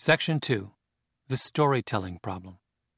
Section 2. The Storytelling Problem.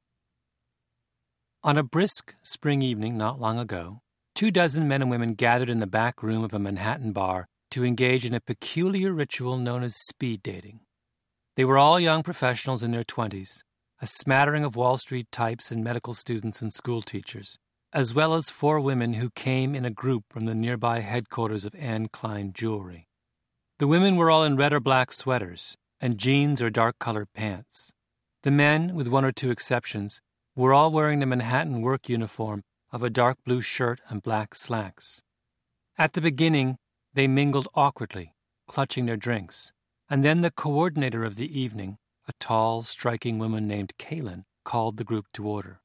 On a brisk spring evening not long ago, 24 men and women gathered in the back room of a Manhattan bar to engage in a peculiar ritual known as speed dating. They were all young professionals in their 20s, a smattering of Wall Street types and medical students and school teachers, as well as 4 women who came in a group from the nearby headquarters of Anne Klein Jewelry. The women were all in red or black sweaters and jeans or dark-colored pants. The men, with 1 or 2 exceptions, were all wearing the Manhattan work uniform of a dark blue shirt and black slacks. At the beginning, they mingled awkwardly, clutching their drinks, and then the coordinator of the evening, a tall, striking woman named Kaylin, called the group to order.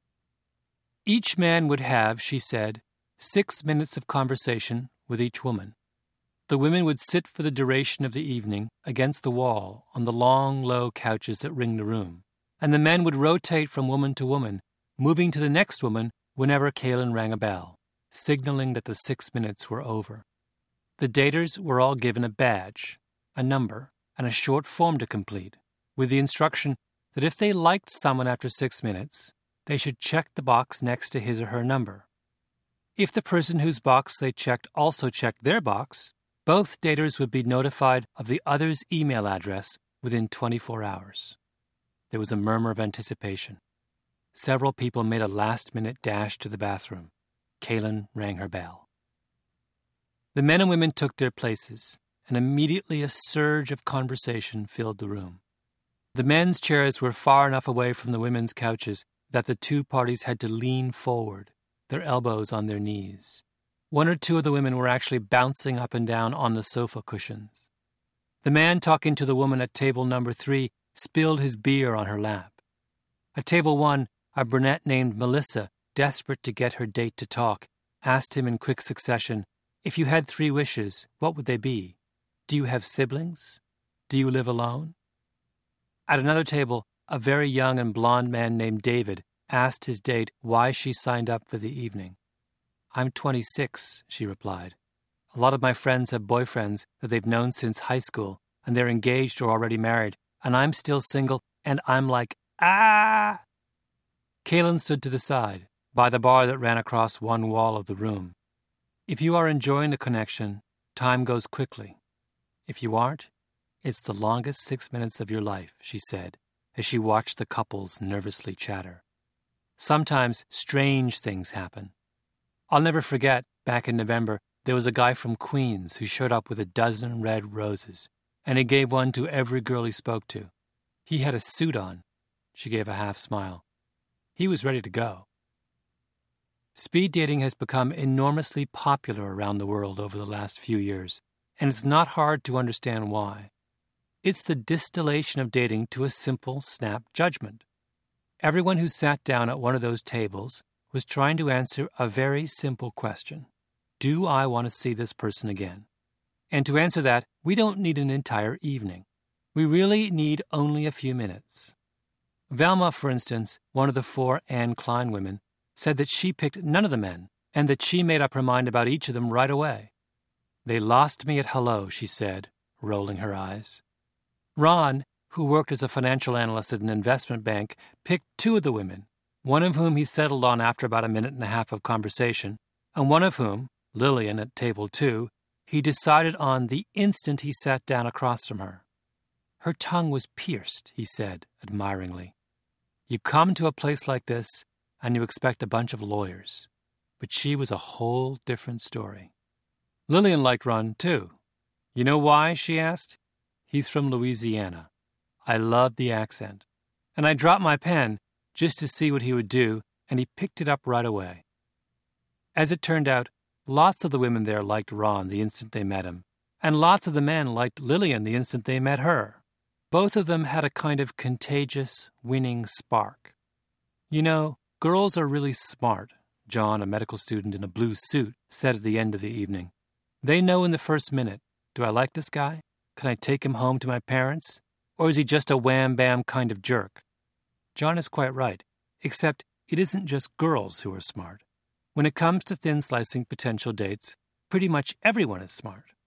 Each man would have, she said, 6 minutes of conversation with each woman. The women would sit for the duration of the evening against the wall on the long, low couches that ringed the room, and the men would rotate from woman to woman, moving to the next woman whenever Kaylin rang a bell, signaling that the 6 minutes were over. The daters were all given a badge, a number, and a short form to complete, with the instruction that if they liked someone after 6 minutes, they should check the box next to his or her number. If the person whose box they checked also checked their box, both daters would be notified of the other's email address within 24 hours. There was a murmur of anticipation. Several people made a last-minute dash to the bathroom. Kaylin rang her bell. The men and women took their places, and immediately a surge of conversation filled the room. The men's chairs were far enough away from the women's couches that the 2 parties had to lean forward, their elbows on their knees. 1 or 2 of the women were actually bouncing up and down on the sofa cushions. The man talking to the woman at table number 3 spilled his beer on her lap. At table 1, a brunette named Melissa, desperate to get her date to talk, asked him in quick succession, "If you had 3 wishes, what would they be? Do you have siblings? Do you live alone?" At another table, a very young and blond man named David asked his date why she signed up for the evening. "I'm 26, she replied. "A lot of my friends have boyfriends that they've known since high school, and they're engaged or already married, and I'm still single, and I'm like, ah!" Kaylin stood to the side, by the bar that ran across one wall of the room. If you are enjoying the connection, time goes quickly. If you aren't, it's the longest 6 minutes of your life, she said, as she watched the couples nervously chatter. Sometimes strange things happen. I'll never forget, back in November, there was a guy from Queens who showed up with a dozen red roses, and he gave one to every girl he spoke to. He had a suit on. She gave a half smile. He was ready to go. Speed dating has become enormously popular around the world over the last few years, and it's not hard to understand why. It's the distillation of dating to a simple snap judgment. Everyone who sat down at one of those tables was trying to answer a very simple question. Do I want to see this person again? And to answer that, we don't need an entire evening. We really need only a few minutes. Velma, for instance, one of the 4 Anne Klein women, said that she picked none of the men and that she made up her mind about each of them right away. "They lost me at hello," she said, rolling her eyes. Ron, who worked as a financial analyst at an investment bank, picked 2 of the women, one of whom he settled on after about a minute and a half of conversation, and one of whom, Lillian at table 2, he decided on the instant he sat down across from her. Her tongue was pierced, he said, admiringly. You come to a place like this, and you expect a bunch of lawyers. But she was a whole different story. Lillian liked Ron, too. You know why, she asked. He's from Louisiana. I loved the accent. And I dropped my pen just to see what he would do, and he picked it up right away. As it turned out, lots of the women there liked Ron the instant they met him, and lots of the men liked Lillian the instant they met her. Both of them had a kind of contagious, winning spark. You know, girls are really smart, John, a medical student in a blue suit, said at the end of the evening. They know in the first minute, do I like this guy? Can I take him home to my parents? Or is he just a wham-bam kind of jerk? John is quite right, except it isn't just girls who are smart. When it comes to thin-slicing potential dates, pretty much everyone is smart.